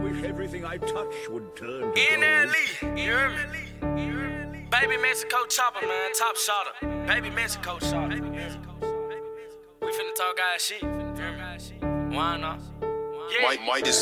wish everything I touch would turn to NLE, you hear me? Baby Mexico chopper, man, top shotter. Baby Mexico shotter. We finna talk guys shit. Why not? Might is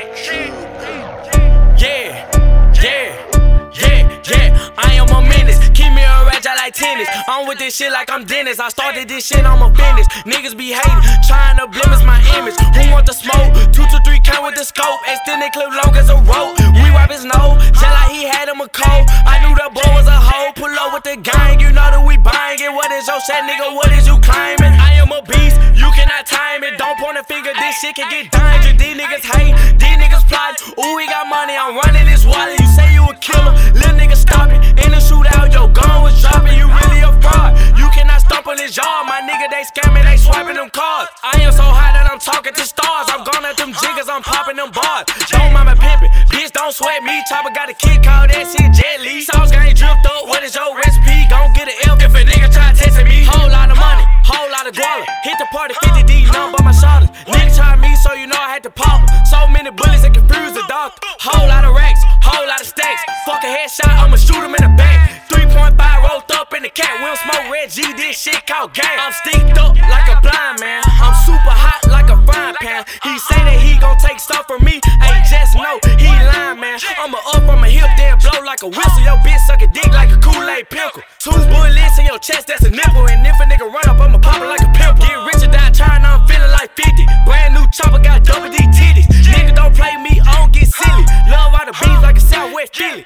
Yeah. I am a menace. Keep me a ratchet like tennis. I'm with this shit like I'm Dennis. I started this shit, I'm a business. Niggas be hating, trying to blemish my image. Who want the smoke? 2 to 3 count with the scope. Extended clip long as a rope. We wipe his nose, just like he had him a cold. I knew that boy was a hoe. Pull up with the gang, you know that we buying it. What is your set, nigga? What is you claiming? I am a beast, you cannot time it. Don't point a finger, this shit can get dangerous. These niggas hate, these niggas plotting. Ooh, we got money, I'm running this wallet. You say you a killer, little nigga stop it. In the shootout, your gun was dropping. You really a fraud. You cannot stomp on this yard, my nigga. They scamming, they swiping them cards. I am so high that I'm talking to stars. I'm gone at them jiggers, I'm popping them bars. Don't mind my pimpin', bitch, don't sweat me. Chopper got a kid, call that shit Jet Li. Sauce gang dripped up, what is your recipe? Gon' get an F if a nigga try testing me. Whole lot of money, whole lot of guala. Hit the party 50D, none but my shoulders. Nigga try me, so you know I had to pop 'em. So many bullets that confuse the doctor. Whole lot of racks, whole lot of stacks. Fuck a headshot, I'ma shoot him in the back. 3.5 rolled up in the cat. We don't smoke Red G, this shit called gang. I'm sticked up like a blind man. I'm super hot like a frying pan. He say that he gon' take stuff from me. Ain't just know he lying, man. I'ma up from a hip, then blow like a whistle. Your bitch suck a dick like a Kool-Aid pickle. 2 bullets in your chest, that's a nipple. And if a nigga run up, I'ma pop it like a pimple. Get rich or die trying, I'm feeling like 50. Brand new chopper, got double D titties. Nigga don't play me, I don't get silly. Love all the beats like a Southwest Philly.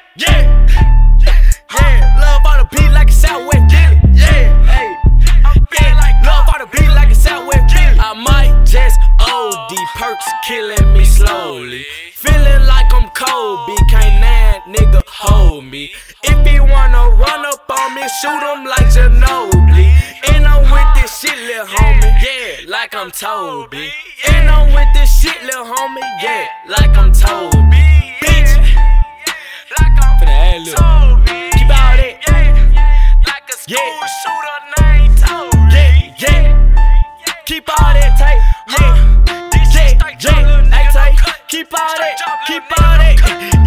Love all the beat like a Southwest Philly. Love all the beat like a Southwest Philly. I might just OD, perks killing me slowly. Feeling like I'm Kobe, can't that nigga hold me. If he wanna run up on me, shoot him like Ginobili. And I'm with this shit, lil' homie, yeah, like I'm Toby. And I'm with this shit, lil' homie, yeah, like I'm Toby. Bitch, like I'm Toby. Keep out it, like a school shooter named Toby. Keep all that tight, keep all that,